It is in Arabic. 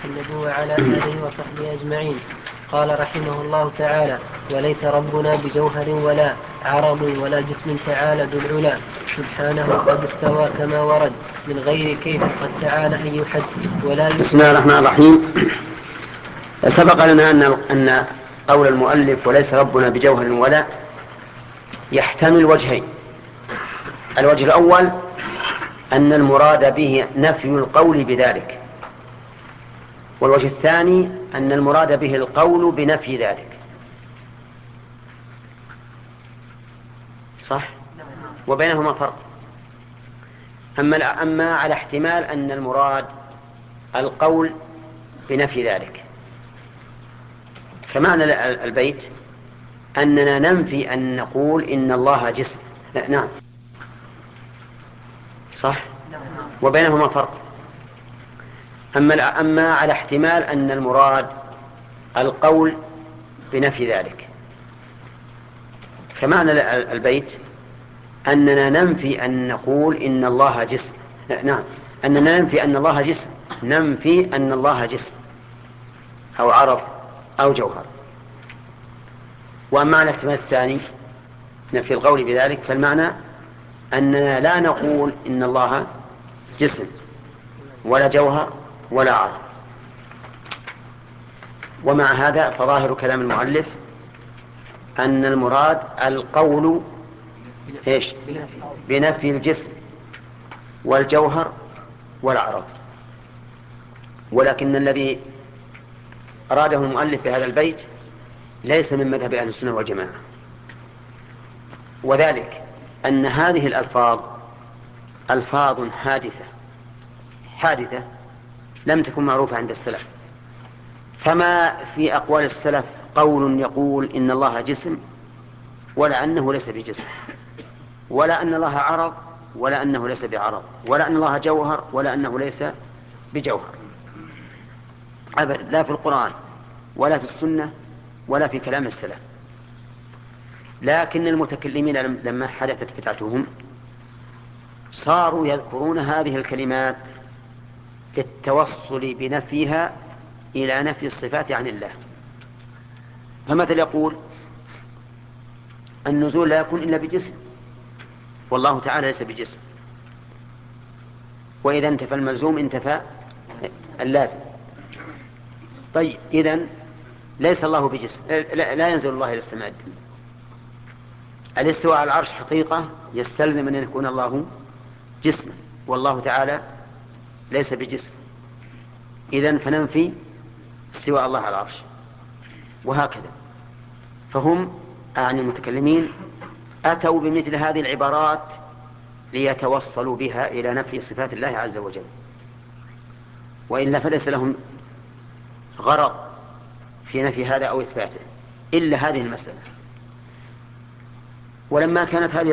محمد وعلى آله وصحبه أجمعين. قال رحمه الله تعالى: وليس ربنا بجوهر ولا عرض ولا جسم تعالى ذو العلا، سبحانه قد استوى كما ورد من غير كيف قد تعالى أن يحد ولا بسم الله الرحمن الرحيم. سبق لنا أن قول المؤلف وليس ربنا بجوهر ولا يحتمل وجهين. الوجه الأول أن المراد به نفي القول بذلك، والوجه الثاني أن المراد به القول بنفي ذلك. صح؟ وبينهما فرق. أما على احتمال أن المراد القول بنفي ذلك، فمعنى البيت أننا ننفي أن نقول إن الله جسم. نعم صح؟ وبينهما فرق. أما على احتمال أن المراد القول بنفي ذلك، فمعنى البيت أننا ننفي أن نقول إن الله جسم. نعم، أننا ننفي أن الله جسم، ننفي أن الله جسم أو عرض أو جوهر. وأما على الاحتمال الثاني نفي القول بذلك، فالمعنى أننا لا نقول إن الله جسم ولا جوهر ولا عرض. ومع هذا فظاهر كلام المؤلف أن المراد القول بنفي الجسم والجوهر والعرض. ولكن الذي أراده المؤلف بهذا البيت ليس من مذهب أهل السنة والجماعة، وذلك أن هذه الألفاظ ألفاظ حادثة لم تكن معروفة عند السلف. فما في أقوال السلف قول يقول إن الله جسم ولا أنه ليس بجسم، ولا أن الله عرض ولا أنه ليس بعرض، ولا أن الله جوهر ولا أنه ليس بجوهر، أبدا، لا في القرآن ولا في السنة ولا في كلام السلف. لكن المتكلمين لما حدثت بدعتهم صاروا يذكرون هذه الكلمات للتوصل بنفيها إلى نفي الصفات عن الله. فمثل يقول النزول لا يكون إلا بجسم، والله تعالى ليس بجسم، وإذا انتفى الملزوم انتفى اللازم. طيب، إذن ليس الله بجسم، لا ينزل الله إلى السماء. الاستواء على العرش حقيقة يستلزم أن يكون الله جسما، والله تعالى ليس بجسم، إذن فننفي استواء الله على العرش، وهكذا. فهم عن المتكلمين أتوا بمثل هذه العبارات ليتوصلوا بها إلى نفي صفات الله عز وجل، وإلا فليس لهم غرض في نفي هذا أو إثباته إلا هذه المسألة. ولما كانت هذه